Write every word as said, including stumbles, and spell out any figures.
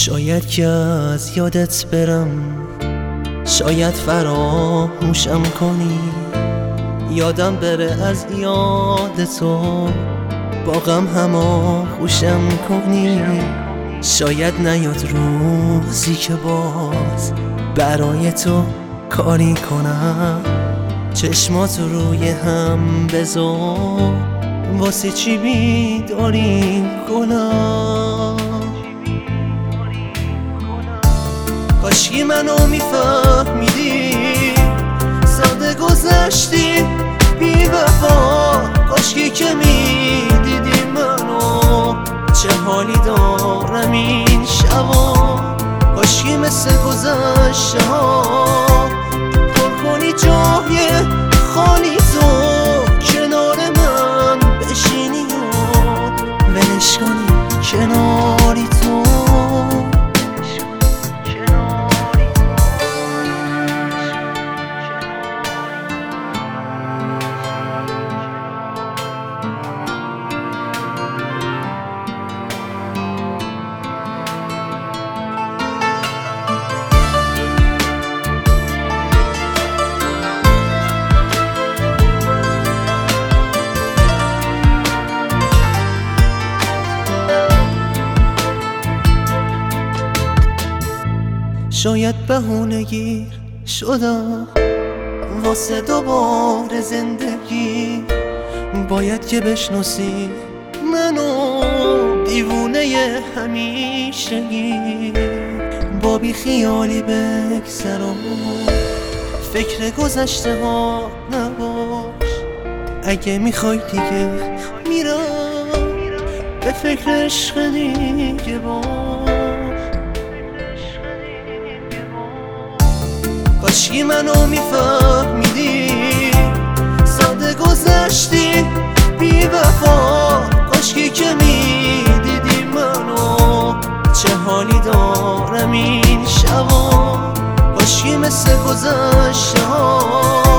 شاید که از یادت برم، شاید فراموشم کنی، یادم بره از یاد تو، با غم هماغوشم کنی. شاید نیاد روزی که باز برای تو کاری کنم، چشماتو روی هم بذار، واسه چی بیداری کنم. کاشکی منو میفهمیدی، ساده گذشتی بی وفا. کاشکی که میدیدی منو چه حالی دارم این شبا. کاشکی مثل گذشته ها پر کنی جای خالی تو، کنار من بشینی و ولش کنی کناری تو. شاید بهونه گیر شدم واسه دوباره زندگی، باید که بشناسی منو دیوونه همیشگی. با بی خیالی بگذر و فکر گذشته ها نباش. اگه میخوای دیگه میرم، به فکر عشق دیگه باش. کاشکی منو میفهمیدی، ساده گذشتی بی وفا. کاشکی که میدیدی منو چه حالی دارم این شبا. کاشکی مثل گذشته ها